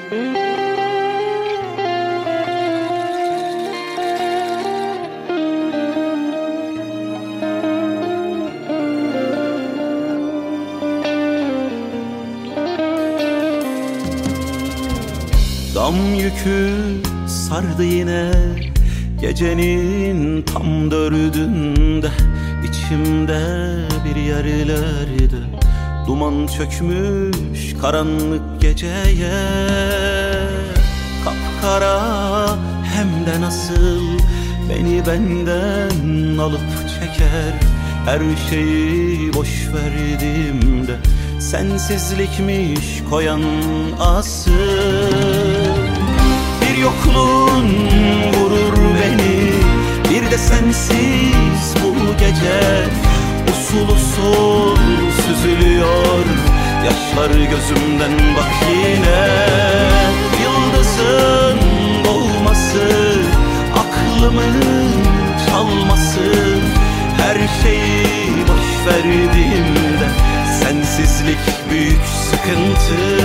Gam yükü sardı yine gecenin tam dördünde. İçimde bir yerlerde duman çökmüş karanlık geceye. Kapkara hem de nasıl beni benden alıp çeker. Her şeyi boş verdiğimde sensizlikmiş koyan asıl. Bir yokluğun vurur beni, bir de sensiz bu gece. Usul usul süzülüyor yaşlar gözümden bak yine. Yıldızın doğması, aklımın çalması. Her şeyi boş verdiğimde sensizlik büyük sıkıntı.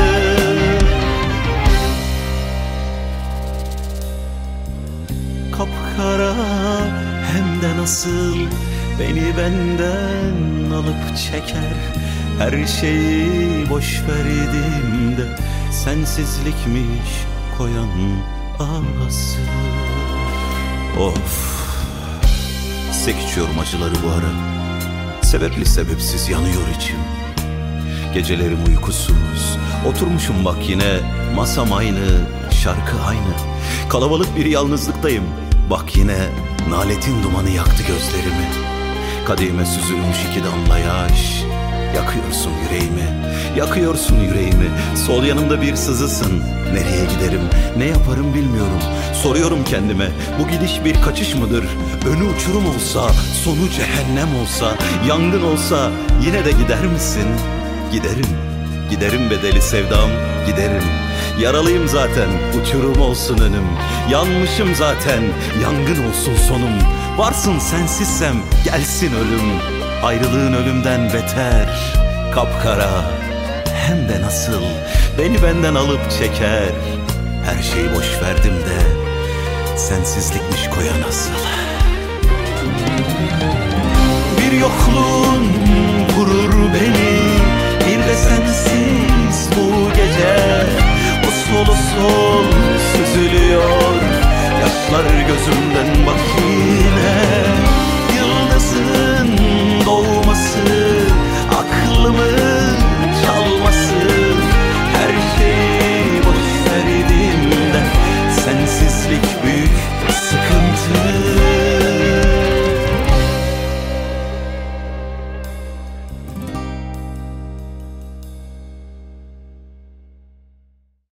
Kapkara hem de nasıl beni benden alıp çeker. Her şeyi boş verdiğimde sensizlikmiş koyan ağası. Of, sek içiyorum acıları bu ara. Sebepli sebepsiz yanıyor içim. Gecelerim uykusuz, oturmuşum bak yine. Masam aynı, şarkı aynı. Kalabalık bir yalnızlıktayım. Bak yine naletin dumanı yaktı gözlerimi. Kadehime süzülmüş iki damla yaş. Yakıyorsun yüreğimi, yakıyorsun yüreğimi. Sol yanımda bir sızısın. Nereye giderim, ne yaparım bilmiyorum. Soruyorum kendime, bu gidiş bir kaçış mıdır? Önü uçurum olsa, sonu cehennem olsa, yangın olsa yine de gider misin? Giderim, giderim bedeli sevdam, giderim. Yaralıyım zaten, uçurum olsun önüm. Yanmışım zaten, yangın olsun sonum. Varsın sensizsem gelsin ölüm. Ayrılığın ölümden beter, kapkara hem de nasıl beni benden alıp çeker. Her şeyi boş verdim de sensizlikmiş koyan asıl. Bir yokluğun vurur beni, bir de sensiz